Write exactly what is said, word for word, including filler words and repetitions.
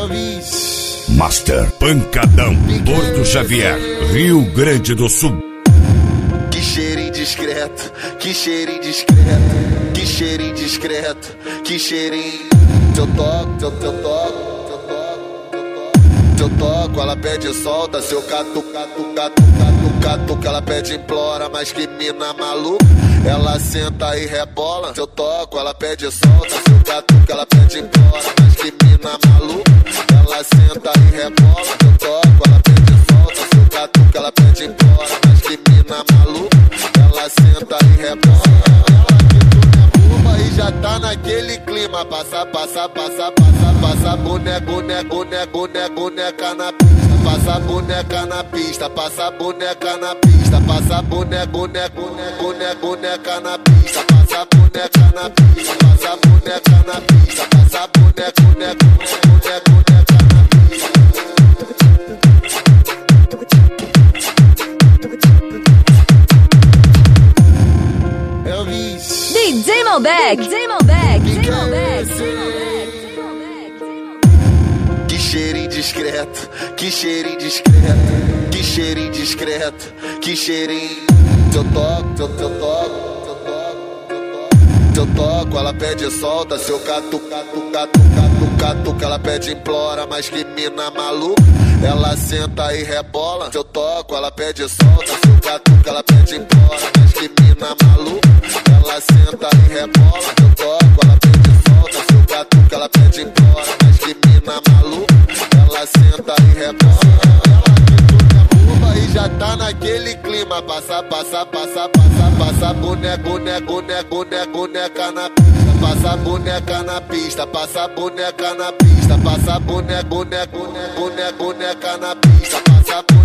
Elvis Master Pancadão, Porto Xavier, Rio Grande do Sul. Que cheirinho discreto, que cheirinho discreto, que cheirinho discreto, que cheirinho. Eu toco, eu, eu toco, eu toco, eu toco, ela pede solta, seu catu, catu, catu, catu, catu, que ela pede implora, mas que mina maluca. Ela senta e rebola, eu toco, ela pede solta, seu catu, que ela pede implora, mas que mina maluca. Ela senta e rebola, eu toco, ela pede solta, seu catu, que ela pede implora, mas que mina maluca. Ela senta e rebola, ela que tudo é boba e já tá naquele clima. Passa, passa, passa, passa, passa, boneco, boneco, boneco, boneco, boneca na pista. Passa boneca na pista, passa boneca na pista, passa boneco, boneco, boneco, boneco, boneca na pista. Passa boneca na pista, passa boneca na pista, passa boneco, boneco, boneco, boneca na pista. Elvis D J Malbec, D J Malbec, D J Malbec, D J Malbec. Que cheirinho discreto, que cheirinho discreto, que cheirinho discreto, que cheirinho. Eu toco, eu, eu toco, eu toco, eu toco, ela pede solta, seu catu, catu, catu, catu, catu, que ela pede implora, mas que mina maluca. Ela senta e rebola, eu toco, ela pede solta, seu catu, que ela pede implora, mas que mina maluca. Ela senta e rebola, eu toco, ela pede solta, seu catu, que ela pede implora, mas que mina maluca. Ela senta e rebola, ela que tudo é boba e já tá naquele clima. Passa, passa, passa, passa, passa, boneco, boneco, boneco, boneco, boneca na pista. Passa boneca na pista, passa boneca na pista, passa boneco, boneco, boneco, boneco, boneca na pista. Passa boneca